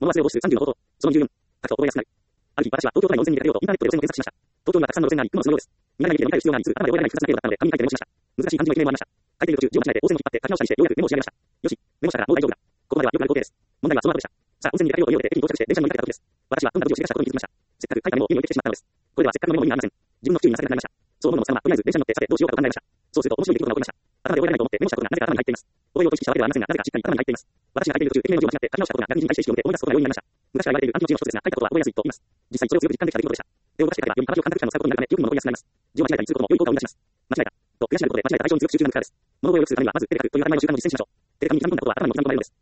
物忘れを防止する30の方法。その14。書くと覚えやすくなる。ある日、私は東京都内の温泉に出かけようとインターネットで路線を検索しました。東京にはたくさんの路線があり、雲のそのようです。見られない駅で読みたい必要がありつつ、頭で覚えられない複雑な経路だったので、紙に書いてメモしました。難しい漢字の駅名もありました。書いている途中、字を間違えて、応線を引っ張って書き直したりして、ようやくメモを仕上げました。よし、メモしたからもう大丈夫だ。ここまではよくある光景です。問題はその後でした。さあ、温泉に出かけようと家を出て、駅に到着して、電車に乗り換えた時です。私はどんな無事をしでかしたことに気づきました。せっかく書いたメモを家に置いてきてしまったのです。これではせっかくのメモになりません。自分の不注意になされなくなりました。そう思うのもつかの間、とりあえず電車に乗って、さてどうしようかと考えました。そうすると面白い出来事が起こりました。頭で覚えられないと思ってメモしたことがなぜか頭に入っています。覚えようと意識したわけではありませんが、なぜかしっかり頭に入っています。私が書いている途中、駅名の字を間違って書き直したことが逆に対して意識を向け思い出すことが容易になりました。昔から言われている暗記の知恵の一つですが、書いたことは覚えやすいと言います。実際それを強く実感できた出来事でした。手を動かして書けば、より形を感覚感の使うことになるため、記憶にも残りやすくなります。字を間違えたりすることも良い効果を生み出します。間違えたと悔しがることで間違えた対象に強く集中するのです。物覚えを良くするためには、まず手で書くという当たり前の習慣を実践しましょう。手で紙に刻み込んだことは頭にも刻み込まれるのです。